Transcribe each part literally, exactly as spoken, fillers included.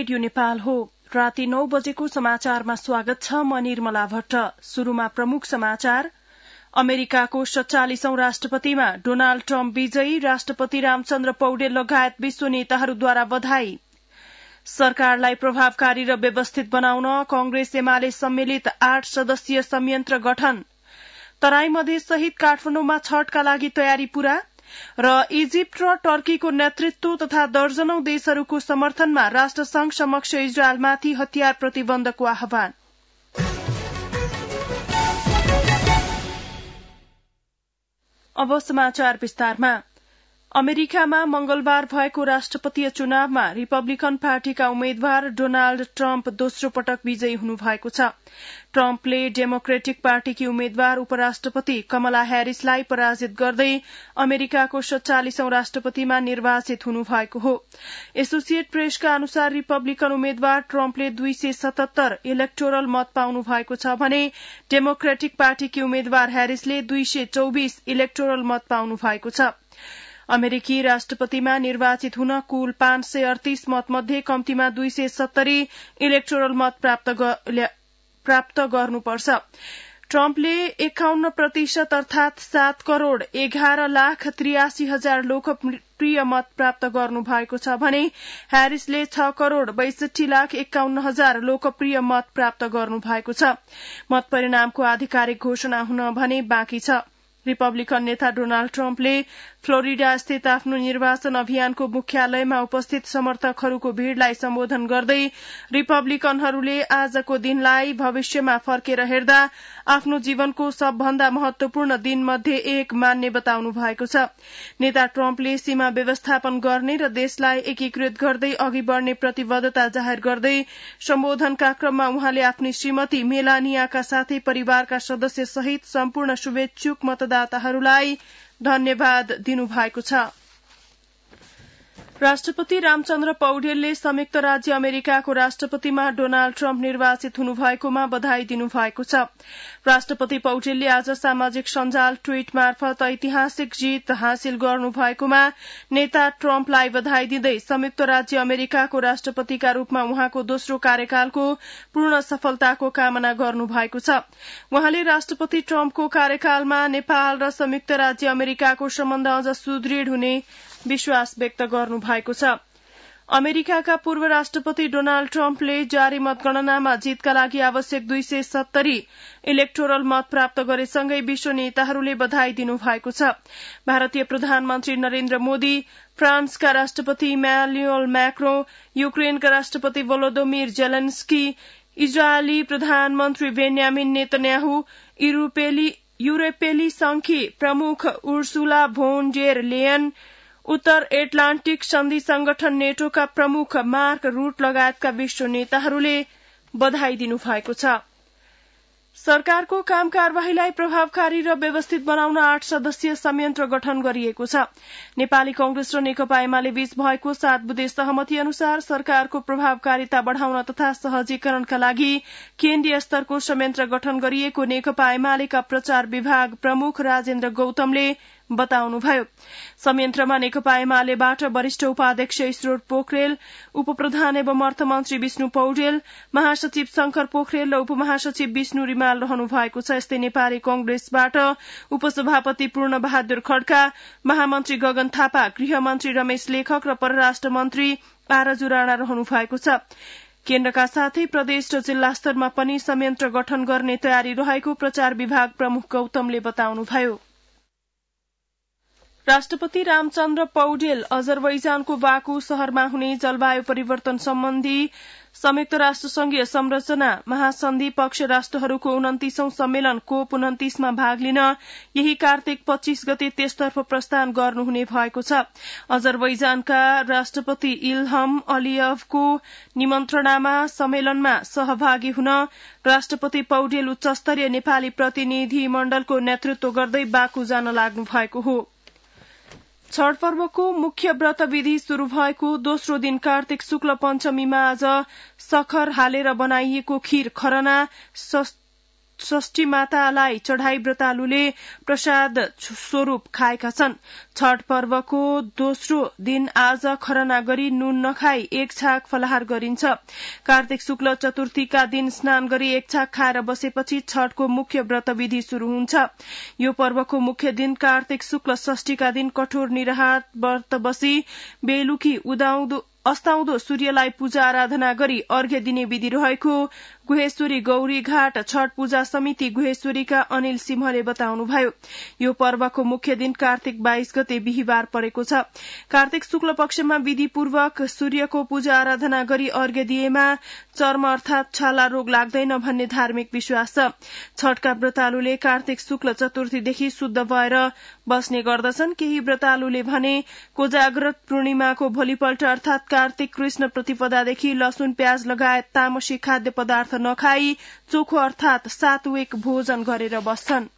Radio Nepal हो। राति नौ बजेको समाचारमा स्वागत छ। म निर्मला भट्ट। शुरूमा प्रमुख समाचार। अमेरिकाको सत्तालीसौं राष्ट्रपतिमा डोनाल्ड ट्रम्प विजयी, राष्ट्रपति रामचन्द्र पौडेल लगायत विश्व नेताहरूद्वारा बधाई। सरकारलाई प्रभावकारी र व्यवस्थित बनाउन कंग्रेस एमाले सम्मिलित आठ सदस्यीय संयन्त्र गठन। तराई मधेस सहित काठमाडौँमा छठका लागि तयारी पूरा। र इजिप्ट र टर्कीको नेतृत्व तथा दर्जनौं देशहरूको समर्थनमा राष्ट्रसंघ समक्ष इजरायलमाथि हतियार प्रतिबन्धको आह्वान। अब समाचार विस्तारमा। अमेरिकामा मंगलबार भएको राष्ट्रपतीय चुनावमा रिपब्लिकन पार्टीका उम्मेद्वार डोनाल्ड ट्रम्प दोस्रो पटक विजयी हुनुभएको छ। ट्रम्पले डेमोक्रेटिक पार्टीकी उम्मेद्वार उपराष्ट्रपति कमला ह्यारिसलाई पराजित गर्दै अमेरिकाको सत्तालीसौं राष्ट्रपतिमा निर्वाचित हुनुभएको हो। एसोसिएट प्रेसका अनुसार रिपब्लिकन उम्मेद्वार ट्रम्पले दुई सय सतहत्तर इलेक्टोरल मत पाउनु भएको छ भने डेमोक्रेटिक पार्टीकी उम्मेद्वार ह्यारिसले दुई सय चौबिस इलेक्टोरल मत पाउनु भएको छ। अमेरिकी राष्ट्रपतिमा निर्वाचित हुन कुल पाँच सय अडतीस मत मध्ये कम्तीमा दुई सय सत्तरी इलेक्टोरल मत प्राप्त, प्राप्त गर्नुपर्छ। ट्रम्पले एकाउन्न प्रतिशत अर्थात सात करोड़ एघार लाख त्रियासी हजार लोकप्रिय मत प्राप्त गर्नु भएको छ भने ह्यारिसले छ करोड़ बैसठी लाख एकाउन्न हजार लोकप्रिय मत प्राप्त गर्नु भएको छ। मत परिणामको आधिकारिक घोषणा हुन भने बाँकी छ। रिपब्लिकन नेता डोनाल्ड ट्रम्पले फ्लोरिडा स्थित आफ्नो निर्वाचन अभियानको मुख्यालयमा उपस्थित समर्थकहरूको भीड़लाई सम्बोधन गर्दै रिपब्लिकनहरूले आजको दिनलाई भविष्यमा फर्केर हेर्दा आफ्नो जीवनको सबभन्दा महत्वपूर्ण दिनमध्ये एक मान्ने बताउनु भएको छ। नेता ट्रम्पले सीमा व्यवस्थापन गर्ने र देशलाई एकीकृत गर्दै अघि बढ़ने प्रतिबद्धता जाहेर गर्दै सम्बोधनका क्रममा उहाँले आफ्नी श्रीमती मेलानियाका साथै परिवारका सदस्य सहित सम्पूर्ण शुभेच्छुक मतदाताहरूलाई धन्यवाद दिनुभएको छ। राष्ट्रपति रामचन्द्र पौडेलले संयुक्त राज्य अमेरिकाको राष्ट्रपतिमा डोनाल्ड ट्रम्प निर्वाचित हुनुभएकोमा बधाई दिनुभएको छ। राष्ट्रपति पौडेलले आज सामाजिक सञ्जाल ट्वीट मार्फत ऐतिहासिक जीत हासिल गर्नुभएकोमा नेता ट्रम्पलाई बधाई दिँदै संयुक्त राज्य अमेरिकाको राष्ट्रपतिका रूपमा उहाँको दोस्रो कार्यकालको पूर्ण सफलताको कामना गर्नुभएको छ। उहाँले राष्ट्रपति ट्रम्पको कार्यकालमा नेपाल र संयुक्त राज्य अमेरिकाको सम्बन्ध अझ सुदृढ़ हुने विश्वास व्यक्त गर्नु भएको छ। अमेरिकाका पूर्व राष्ट्रपति डोनाल्ड ट्रम्पले जारी मतगणनामा जीतका लागि आवश्यक दुई सय सत्तरी इलेक्टोरल मत प्राप्त गरेसँगै विश्व नेताहरूले बधाई दिनुभएको छ। भारतीय प्रधानमन्त्री नरेन्द्र मोदी, फ्रान्सका राष्ट्रपति इमानुएल मैक्रों, युक्रेनका राष्ट्रपति भोलोदिमिर जेलेन्स्की, इजरायली प्रधानमन्त्री बेन्यामिन नेतन्याहु, युरोपेली संघकी प्रमुख उर्सुला भोन डेर लेयन, उत्तर एटलान्टिक सन्धि संगठन नेटोका प्रमुख मार्क रूट लगायतका विश्व नेताहरूले बधाई दिनुभएको छ। सरकारको काम कार्यवाहीलाई प्रभावकारी र व्यवस्थित बनाउन आठ सदस्यीय संयन्त्र गठन गरिएको छ। नेपाली कांग्रेस र नेकपा एमाले बीच भएको सात बुँदे सहमति अनुसार सरकारको प्रभावकारिता बढ़ाउन तथा सहजीकरणका लागि केन्द्रीय स्तरको संयन्त्र गठन गरिएको नेकपा एमालेका प्रचार विभाग प्रमुख राजेन्द्र गौतमले बताउनुभयो। संयन्त्रमा नेकपा एमालेबाट वरिष्ठ उपाध्यक्ष ईश्वर पोखरेल, उपप्रधान एवं अर्थमन्त्री विष्णु पौडेल, महासचिव शंकर पोखरेल र उपमहासचिव विष्णु रिमाल रहनु भएको छ। यस्तै नेपाली कांग्रेसबाट उपसभापति पूर्ण बहादुर खड्का, महामन्त्री गगन थापा, गृहमन्त्री रमेश लेखक र परराष्ट्र मन्त्री आरजु राणा रहनु भएको छ। केन्द्रका साथै प्रदेश र जिल्ला स्तरमा पनि संयन्त्र गठन गर्ने तयारी रहेको प्रचार विभाग प्रमुख गौतमले बताउनुभयो। राष्ट्रपति रामचन्द्र पौडेल अजरबैजानको बाकु शहरमा हुने जलवायु परिवर्तन सम्बन्धी संयुक्त राष्ट्र संघीय संरचना महासन्धि पक्ष राष्ट्रहरूको उन्तिसौं सम्मेलन कोप उन्तिसमा भाग लिन यही कार्तिक पच्चीस गते त्यसतर्फ प्रस्थान गर्नुहुने भएको छ। अजरबैजानका राष्ट्रपति इल्हम अलियभको निमन्त्रणामा सम्मेलनमा सहभागी हुन राष्ट्रपति पौडेल उच्चस्तरीय नेपाली प्रतिनिधि मण्डलको नेतृत्व गर्दै बाकु जान लाग्नु भएको हो। छठ पर्वको मुख्य व्रत विधि शुरू भएको दोस्रो दिन कार्तिक शुक्ल पञ्चमीमा आज सखर हालेर बनाइएको खीर खरना षष्ठी मातालाई चढ़ाई व्रतालुले प्रसाद स्वरूप खाएका छन्। छठ पर्वको दोस्रो दिन आज खरना गरी नुन नखाई एक छाक फलाहार गरिन्छ। कार्तिक शुक्ल चतुर्थीका दिन स्नान गरी एक छाक खाएर बसेपछि छठको मुख्य व्रतविधि शुरू हुन्छ। यो पर्वको मुख्य दिन कार्तिक शुक्ल षष्ठीका दिन कठोर निराहार व्रत बसी बेलुकी उदाउँदो अस्ताउँदो सूर्यलाई पूजा आराधना गरी अर्घ्य दिने विधि रहेको गुहेश्वरी गौरी घाट छठ पूजा समिति गुहेश्वरीका अनिल सिंहले बताउनुभयो। यो पर्वको मुख्य दिन कार्तिक बाइस गते बिहिबार परेको छ। कार्तिक शुक्ल पक्षमा विधिपूर्वक सूर्यको पूजा आराधना गरी अर्घ्य दिएमा चर्म अर्थात छाला रोग लाग्दैन भन्ने धार्मिक विश्वास छ। छठका व्रतालुले कार्तिक शुक्ल चतुर्थीदेखि शुद्ध भएर बस्ने गर्दछन्। केही व्रतालुले भने कोजाग्रत पूर्णिमाको भोलिपल्ट अर्थात कार्तिक कृष्ण प्रतिपदादेखि लसुन प्याज लगायत तामसिक खाद्य पदार्थ नखाई चोखो अर्थात सात्विक भोजन गरेर बस्छन्।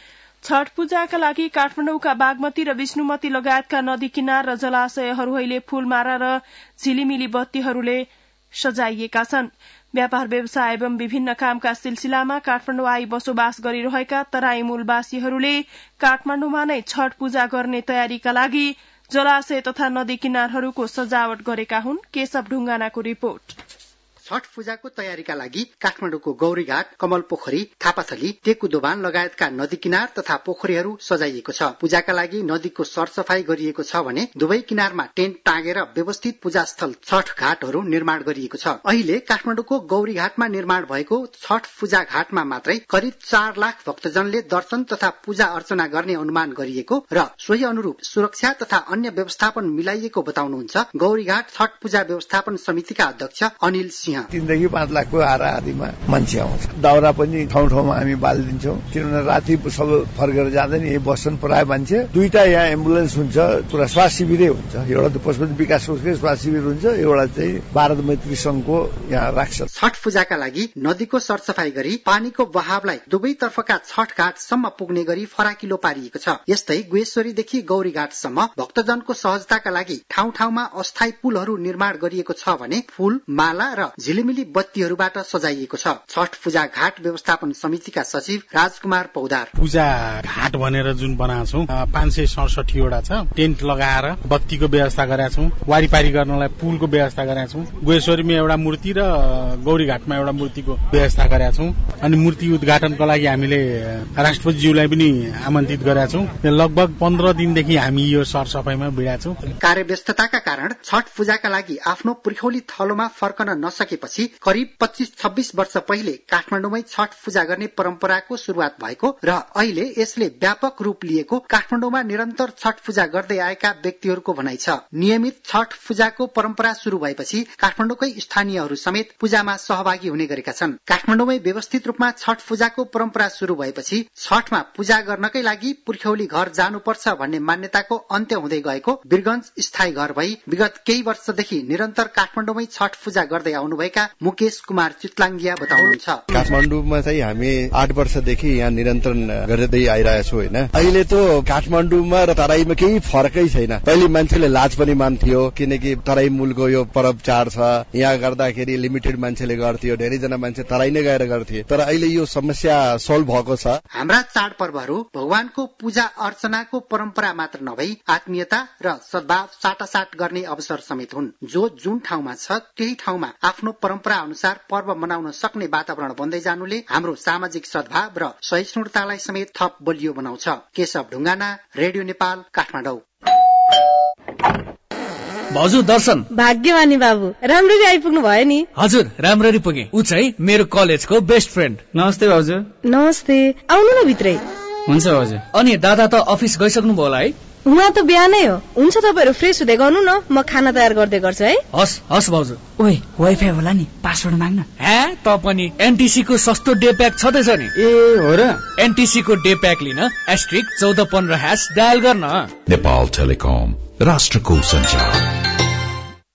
छठ पूजाका लागि काठमाडौँका बागमती र विष्णुमती लगायतका नदी किनार र जलाशयहरू अहिले फूलमाला र झिलिमिली बत्तीहरूले सजाइएका छन्। व्यापार व्यवसाय एवं विभिन्न कामका सिलसिलामा काठमाडौँ आई बसोबास गरिरहेका तराई मूलवासीहरूले काठमाडौँमा नै छठ पूजा गर्ने तयारीका लागि जलाशय तथा नदी किनारहरूको सजावट गरेका हुन्। केशव ढुङ्गानाको रिपोर्ट। छठ पूजाको तयारीका लागि काठमाडौँको गौरीघाट, कमल पोखरी, थापाथली, टेकु दोभान लगायतका नदी किनार तथा पोखरीहरू सजाइएको छ। पूजाका लागि नदीको सरसफाई गरिएको छ भने दुवै किनारमा टेन्ट टाँगेर व्यवस्थित पूजास्थल छठ घाटहरू निर्माण गरिएको छ। अहिले काठमाडौँको गौरीघाटमा निर्माण भएको छठ पूजा घाटमा मात्रै करिब चार लाख भक्तजनले दर्शन तथा पूजा अर्चना गर्ने अनुमान गरिएको र सोही अनुरूप सुरक्षा तथा अन्य व्यवस्थापन मिलाइएको बताउनुहुन्छ गौरीघाट छठ पूजा व्यवस्थापन समितिका अध्यक्ष अनिल सिंह। तीनदेखि पाँच लाखको हारा हारीमा मान्छे आउँछ। दाउरा पनि ठाउँ ठाउँमा हामी बालिदिन्छौँ किनभने राति सब फर्केर जाँदैन, यही बस्छन् प्राय मान्छे। दुईटा यहाँ एम्बुलेन्स हुन्छ, पुरा स्वास्थ्य शिविरै हुन्छ। एउटा त पशुपति विकास कोषकै स्वास्थ्य शिविर हुन्छ, एउटा चाहिँ भारत मैत्री संघको यहाँ राख्छ। छठ पूजाका लागि नदीको सरसफाई गरी पानीको बहावलाई दुवै तर्फका छठ घाटसम्म पुग्ने गरी फराकिलो पारिएको छ। यस्तै गुहेश्वरीदेखि गौरीघाटसम्म भक्तजनको सहजताका लागि ठाउँ ठाउँमा अस्थायी पुलहरू निर्माण गरिएको छ भने फूल, माला र झिलिमिली बत्तीहरूबाट सजाइएको छ। छठ पूजा घाट व्यवस्थापन समितिका सचिव राजकुमार पौदार। पूजा घाट भनेर जुन बनाएको छौँ पाँच सय सडसठी वटा छ। टेन्ट लगाएर बत्तीको व्यवस्था गरेका छौँ, वारिपारी गर्नलाई पुलको व्यवस्था गरेका छौँ। गुहेश्वरीमा एउटा मूर्ति र गौरीघाटमा एउटा मूर्तिको व्यवस्था गरेका छौँ। अनि मूर्ति उद्घाटनको लागि हामीले राष्ट्रपतिज्यूलाई पनि आमन्त्रित गरेका छौँ। लगभग पन्ध्र दिनदेखि हामी यो सरसफाइमा भिडेका छौँ। कार्यव्यस्तताका कारण छठ पूजाका लागि आफ्नो पुर्खौली थलोमा फर्कन नसके पछि करिब पच्चीस छब्बीस वर्ष पहिले काठमाडौँमै छठ पूजा गर्ने परम्पराको शुरूआत भएको र अहिले यसले व्यापक रूप लिएको काठमाडौँमा निरन्तर छठ पूजा गर्दै आएका व्यक्तिहरूको भनाइ छ। नियमित छठ पूजाको परम्परा शुरू भएपछि काठमाडौँकै स्थानीयहरू समेत पूजामा सहभागी हुने गरेका छन्। काठमाडौँमै व्यवस्थित रूपमा छठ पूजाको परम्परा शुरू भएपछि छठमा पूजा गर्नकै लागि पुर्खौली घर जानुपर्छ भन्ने मान्यताको अन्त्य हुँदै गएको वीरगञ्ज स्थायी घर भई विगत केही वर्षदेखि निरन्तर काठमाडौँमै छठ पूजा गर्दै आउनुभएका मुकेश कुमार चितलाङ्गिया बताउनुहुन्छ। काठमाडौँमा चाहिँ हामी आठ वर्षदेखि यहाँ निरन्तरण गर्दै आइरहेको छौँ होइन। अहिले त काठमाडौँमा र तराईमा केही फरकै छैन। पहिले मान्छेले लाज पनि मान्थ्यो किनकि तराई मूलको यो परब चाड छ, यहाँ गर्दाखेरि लिमिटेड मान्छेले गर्थ्यो, धेरैजना मान्छे तराई नै गएर गर्थे। तर अहिले यो समस्या सोल्भ भएको छ। हाम्रा चाड पर्वहरू भगवानको पूजा अर्चनाको परम्परा मात्र नभई आत्मीयता र सद्भाव साटासाट गर्ने अवसर समेत हुन्। जो जुन ठाउँमा छ त्यही ठाउँमा आफ्नो परम्परा अनुसार पर्व मनाउन सक्ने वातावरण बन्दै जानुले हाम्रो सामाजिक सद्भाव र सहिष्णुतालाई समेत थप बलियो बनाउँछ। केशव ढुङ्गाना, रेडियो नेपाल, काठमाडौँ। भाउजू दर्शन। भाग्यमानी बाबु, राम्ररी आइपुग्नु भयो नि। हजुर राम्ररी पुगे। ऊ चाहिँ मेरो कलेजको बेस्ट फ्रेन्ड। नमस्ते भाउजू। नमस्ते, आउनु न भित्रै। हुन्छ भाउजू। अनि दादा त अफिस गइसक्नु भयो होला है? उहाँ त बिहानै हो। हुन्छ तपाईँहरू फ्रेस हुँदै गर्नु न, म खाना तयार गर्दै गर्छु है। हस् हस् भाउजू। ओइ वाइफाई होला नि, पासवर्ड माग्न। हे त पनि एनटीसी को सस्तो डे प्याक छँदैछ नि। ए हो र? एनटीसी को डे प्याक लिन एस्ट्रिक चौध पन्ध्र ह्यास डायल गर्न। नेपाल टेलिकम, राष्ट्रको सञ्चार।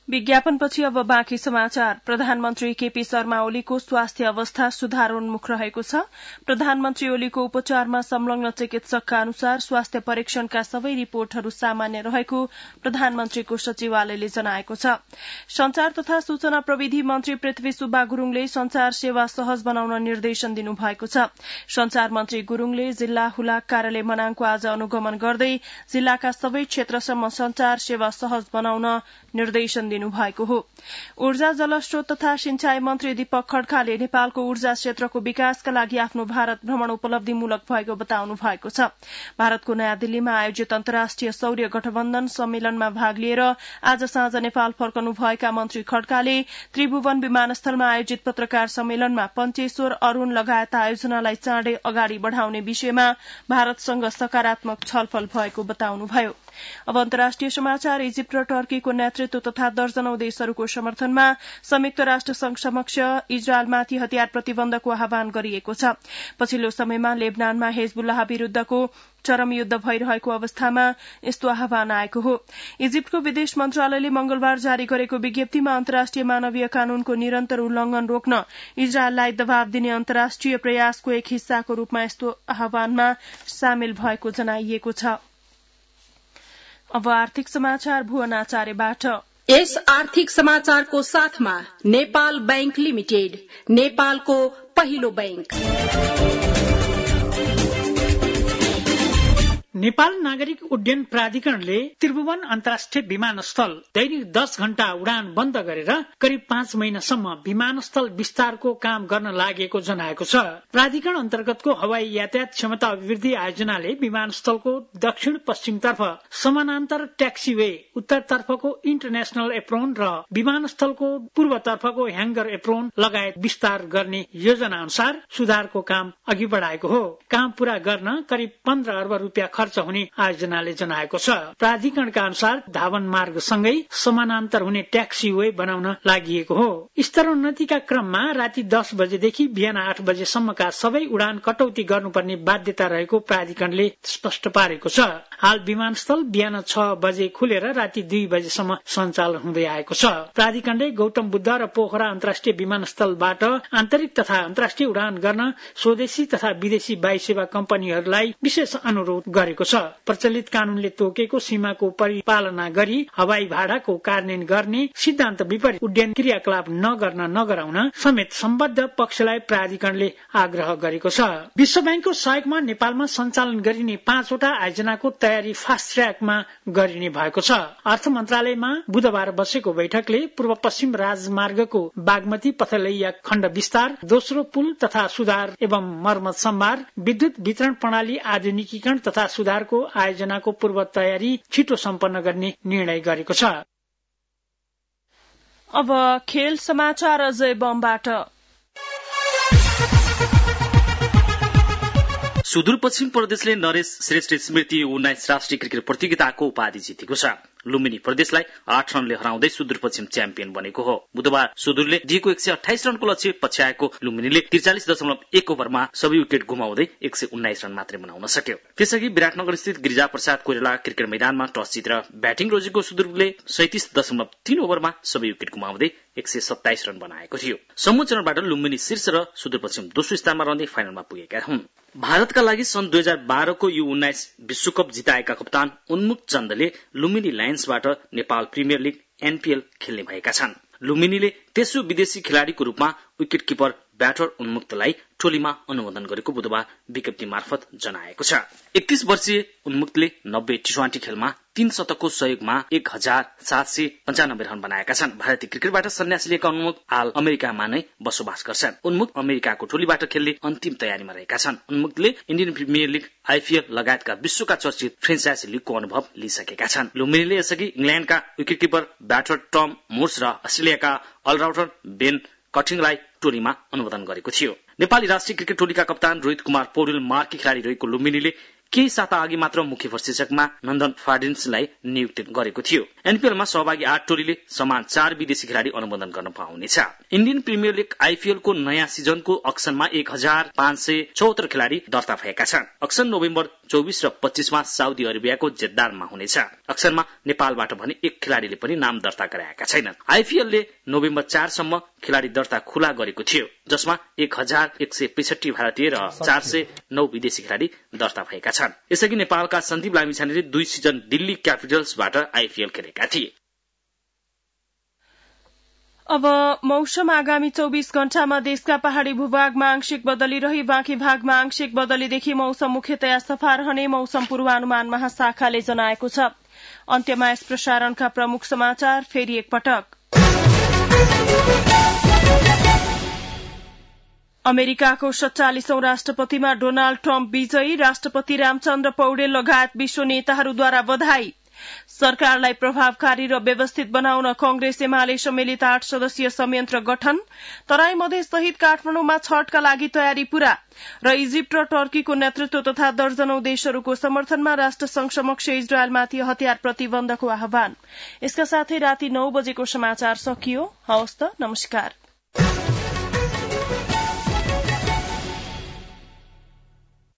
विज्ञापनपछि अब बाँकी समाचार। प्रधानमन्त्री केपी शर्मा ओलीको स्वास्थ्य अवस्था सुधारोन्मुख रहेको छ। प्रधानमन्त्री ओलीको उपचारमा संलग्न चिकित्सकका अनुसार स्वास्थ्य परीक्षणका सबै रिपोर्टहरू सामान्य रहेको प्रधानमन्त्रीको सचिवालयले जनाएको छ। संचार तथा सूचना प्रविधि मन्त्री पृथ्वी सुब्बा गुरूङले संचार सेवा सहज बनाउन निर्देशन दिनुभएको छ। संचार मन्त्री गुरूङले जिल्ला हुलाक कार्यालय मनाङको आज अनुगमन गर्दै जिल्लाका सबै क्षेत्रसम्म संचार सेवा सहज बनाउन निर्देशन दिनुभएको हो। ऊर्जा जलस्रोत तथा सिंचाई मन्त्री दीपक खड्काले नेपालको ऊर्जा क्षेत्रको विकासका लागि आफ्नो भारत भ्रमण उपलब्धिमूलक भएको बताउनु भएको छ। भारतको नयाँ दिल्लीमा आयोजित अन्तर्राष्ट्रिय सौर्य गठबन्धन सम्मेलनमा भाग लिएर आज साँझ नेपाल फर्कनुभएका मन्त्री खड्काले त्रिभुवन विमानस्थलमा आयोजित पत्रकार सम्मेलनमा पञ्चेश्वर अरूण लगायत आयोजनालाई चाँडै अगाडि बढ़ाउने विषयमा भारतसँग सकारात्मक छलफल भएको बताउनुभयो। अब अन्तर्राष्ट्रिय समाचार। इजिप्ट र टर्कीको नेतृत्व तथा दर्जनौं देशहरूको समर्थनमा संयुक्त राष्ट्र संघ समक्ष इजरायलमाथि हतियार प्रतिबन्धको आह्वान गरिएको छ। पछिल्लो समयमा लेबनानमा हेजबुल्लाह विरूद्धको चरम युद्ध भइरहेको अवस्थामा यस्तो आह्वान आएको हो। इजिप्टको विदेश मन्त्रालयले मंगलबार जारी गरेको विज्ञप्तिमा अन्तर्राष्ट्रिय मानवीय कानूनको निरन्तर उल्लंघन रोक्न इजरायललाई दबाव दिने अन्तर्राष्ट्रिय प्रयासको एक हिस्साको रूपमा यस्तो आह्वानमा सामेल भएको जनाइएको छ। अब आर्थिक समाचार भुवन आचार्यबाट। यस आर्थिक समाचारको साथमा नेपाल बैंक लिमिटेड, नेपालको पहिलो बैंक। नेपाल नागरिक उड्डयन प्राधिकरणले त्रिभुवन अन्तर्राष्ट्रिय विमानस्थल दैनिक दस घण्टा उडान बन्द गरेर करिब पाँच महिनासम्म विमानस्थल विस्तारको काम गर्न लागेको जनाएको छ। प्राधिकरण अन्तर्गतको हवाई यातायात क्षमता अभिवृद्धि आयोजनाले विमानस्थलको दक्षिण पश्चिमतर्फ समानान्तर ट्याक्सीवे, उत्तरतर्फको इन्टरनेशनल एप्रोन र विमानस्थलको पूर्वतर्फको ह्याङ्गर एप्रोन लगायत विस्तार गर्ने योजना अनुसार सुधारको काम अघि बढाएको हो। काम पूरा गर्न करिब पन्ध्र अर्ब रुपियाँ खर्च हुने आयोजनाले जनाएको छ। प्राधिकरणका अनुसार धावन मार्गसँगै समानान्तर हुने ट्याक्सी वे बनाउन लागि हो। स्तरोन्नतिका क्रममा राति दस बजेदेखि बिहान आठ बजेसम्मका सबै उडान कटौती गर्नुपर्ने बाध्यता रहेको प्राधिकरणले स्पष्ट पारेको छ। हाल विमानस्थल बिहान छ बजे खुलेर राति दुई बजेसम्म सञ्चालन हुँदै आएको छ। प्राधिकरणले गौतम बुद्ध र पोखरा अन्तर्राष्ट्रिय विमानस्थलबाट आन्तरिक तथा अन्तर्राष्ट्रिय उडान गर्न स्वदेशी तथा विदेशी वायु सेवा कम्पनीहरूलाई विशेष अनुरोध गरेको छ। प्रचलित कानूनले तोकेको सीमाको परिपालना गरी हवाई भाडाको कार्यान्वयन गर्ने सिद्धान्त विपरीत उड्डयन क्रियाकलाप नगर्न नगराउन समेत सम्बद्ध पक्षलाई प्राधिकरणले आग्रह गरेको छ। विश्व बैंकको सहयोगमा नेपालमा सञ्चालन गरिने पाँचवटा आयोजनाको तयारी फास्ट ट्र्याकमा गरिने भएको छ। अर्थ मन्त्रालयमा बुधबार बसेको बैठकले पूर्व पश्चिम राजमार्गको बागमती पथलैया खण्ड विस्तार, दोस्रो पुल तथा सुधार एवं मर्मत सम्भार, विद्युत वितरण प्रणाली आधुनिकीकरण तथा सुधारको आयोजनाको पूर्व तयारी छिटो सम्पन्न गर्ने निर्णय गरेको छ। अब खेल समाचार अजय बमबाट। सुदूरपश्चिम प्रदेशले नरेश श्रेष्ठ स्मृति उन्नाइस राष्ट्रिय क्रिकेट प्रतियोगिताको उपाधि जितेको छ। लुम्बिनी प्रदेशलाई आठ रनले हराउँदै सुदूरपश्चिम च्याम्पियन बनेको हो। बुधबार सुदूरले दिएको एक सय अठाइस रनको लक्ष्य पछ्याएको लुम्बिनीले त्रिचालिस दशमलव एक ओभरमा सबै विकेट गुमाउँदै एक सय उन्नाइस रन मात्रै बनाउन सक्यो। त्यसअघि विराटनगर स्थित गिरिजा प्रसाद कोइराला क्रिकेट मैदानमा टस जितेर ब्याटिङ रोजेको सुदूरले सैतिस दशमलव तीन ओभरमा सबै विकेट गुमाउँदै एक सय सत्ताइस रन बनाएको थियो। समूह चरणबाट लुम्बिनी शीर्ष र सुदूरपश्चिम दोस्रो स्थानमा रहँदै फाइनलमा पुगेका हुन्। भारतका लागि सन् दुई हजार बाह्रको यु उन्नाइस विश्वकप जिताएका कप्तान उन्मुक्त चन्दले लुम्बिनी लायन्सबाट नेपाल प्रिमियर लिग एनपीएल खेल्ने भएका छन्। लुम्बिनीले तेस्रो विदेशी खेलाड़ीको रूपमा विकेट किपर ब्याटर उन्मुक्तलाई टोलीमा अनुमोदन गरेको बुधबार विज्ञप्ति मार्फत जनाएको छ। एकतीस वर्षीय उन्मुक्तले नब्बे टी ट्वेन्टी खेलमा तीन शतकको सहयोगमा एक हजार सात सय पञ्चानब्बे रन बनाएका छन्। भारतीय क्रिकेटबाट सन्यास लिएका उन्मुक्त हाल अमेरिकामा नै बसोबास गर्छन्। उन्मुक्त अमेरिकाको टोलीबाट खेल्ने अन्तिम तयारीमा रहेका छन्। उन्मुक्तले इन्डियन प्रिमियर लिग, आइपीएल लगायतका विश्वका चर्चित फ्रेन्चाइजी लिगको अनुभव लिइसकेका छन्। लुम्बिनीले यसअघि इंग्ल्याण्डका wicket keeper batter Tom Moores र अस्ट्रेलियाका अलराउन्डर बेन कटिङलाई टोलीमा अनुमोदन गरेको थियो। नेपाली राष्ट्रिय क्रिकेट टोलीका कप्तान रोहित कुमार पौडेल मार्की खेलाड़ी रहेको लुम्बिनीले केही साता अघि मात्र मुख्य प्रशिक्षकमा नन्दन फार्डिन्सलाई नियुक्ति गरेको थियो। एनपीएलमा सहभागी आठ टोलीले समान चार विदेशी खेलाडी अनुमोदन गर्न पाउनेछ। इन्डियन प्रिमियर लिग आईपीएलको नयाँ सिजनको अक्सनमा एक हजार पाँच सय चौहत्तर खेलाडी दर्ता भएका छन्। अक्सन नोभेम्बर चौबिस र पच्चीसमा साउदी अरेबियाको जेद्दामा हुनेछ। अक्सनमा नेपालबाट भने एक खेलाडीले पनि नाम दर्ता गराएका छैनन्। आईपीएलले नोभेम्बर चारसम्म खेलाडी दर्ता खुला गरेको थियो, जसमा एक हजार एक सय पैसठी भारतीय र चार सय नौ विदेशी खेलाडी दर्ता भएका छन्। यसअघि नेपालका सन्दीप लामिछानेले दुई सिजन दिल्ली क्यापिटल्सबाट आईपीएल खेलेका थिए। अब मौसम आगामी चौबीस घण्टामा देशका पहाड़ी भूभागमा आंशिक बदली रही बाँकी भागमा आंशिक बदलीदेखि मौसम मुख्यतया सफा रहने मौसम पूर्वानुमान महाशाखाले जनाएको छ। अन्त्यमा यस प्रसारणका प्रमुख समाचार फेरि एकपटक। अमेरिकाको सत्तालीसौं राष्ट्रपतिमा डोनाल्ड ट्रम्प विजयी, राष्ट्रपति रामचन्द्र पौडेल लगायत विश्व नेताहरूद्वारा बधाई। सरकारलाई प्रभावकारी र व्यवस्थित बनाउन कंग्रेस एमाले सम्मिलित आठ सदस्यीय संयन्त्र गठन। तराई मधेस सहित काठमाडौँमा छठका लागि तयारी पूरा र इजिप्ट र टर्कीको नेतृत्व तथा दर्जनौं देशहरूको समर्थनमा राष्ट्रसंघ समक्ष इजरायलमाथि हतियार प्रतिबन्धको आह्वान। यसका साथै राति नौ बजेको समाचार सकियो। हवस् त, नमस्कार।